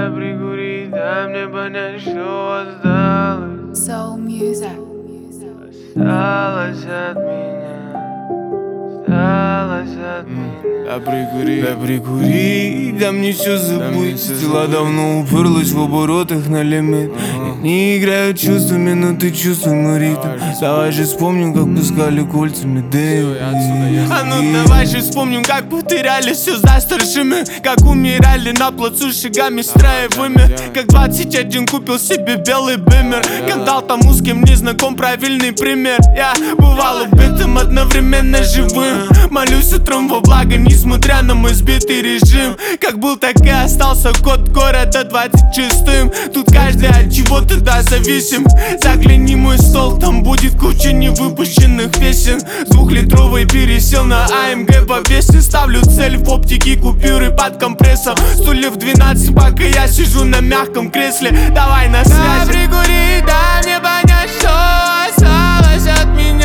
Дай прикурить, дай мне понять, что осталось. Soul Music. Осталось от меня, осталось от меня. Дай прикури, дай мне все забыть. Дела давно уперлась в оборотах на лимит. Не играют чувствами, но ты чувствуй мой ритм. Давай же вспомним, как пускали кольцами дым. А ну давай же вспомним, как потеряли все за старшими. Как умирали на плацу шагами строевыми. Как 21 купил себе белый бимер. Как дал тому, с кем не знаком, правильный пример. Я бывал убитым, одновременно живым. Молюсь утром во благо, несмотря на мой сбитый режим. Как был, так и остался код города 26-м. Тут каждый от чего-то зависим. Загляни мой стол, там будет куча невыпущенных песен. С 2-литровой пересел на АМГ по песне. Ставлю цель в оптике, купюры под компрессом. Стульев 12, пока я сижу на мягком кресле. Давай на связи. Дай прикурить, дай мне понять, что осталось от меня.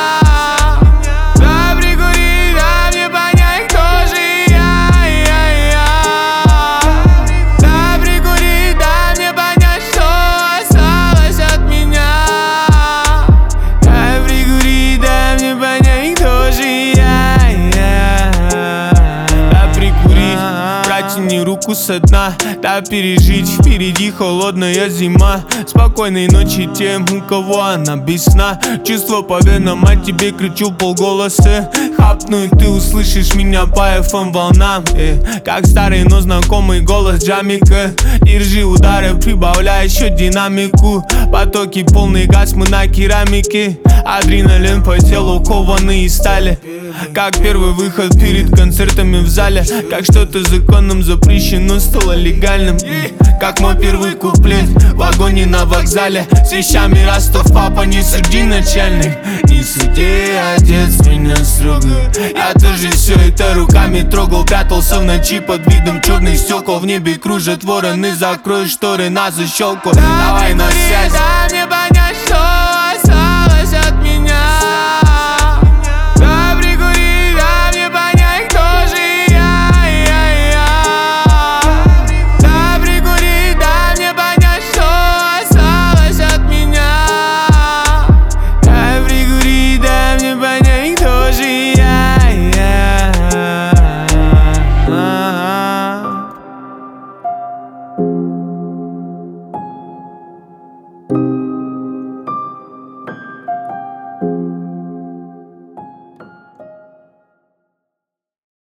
Протяни руку со дна, дай пережить. Впереди холодная зима. Спокойной ночи тем, у кого она без сна. Чувство по венам, а тебе кричу полголоса. Хапну и ты услышишь меня по FM волнам. Как старый, но знакомый голос джамика. Держи удары, прибавляй еще динамику. Потоки полный газ, мы на керамике. Адреналин по телу, кованный из стали. Как первый выход перед концертами в зале. Как что-то законом запрещено стало легальным. Как мой первый куплет в вагоне на вокзале. С вещами Ростов, папа, не суди начальник. Не суди, отец меня строго. Я тоже все это руками трогал. Прятался в ночи под видом черных стекол. В небе кружат вороны, закрой шторы на защелку. Давай на связь.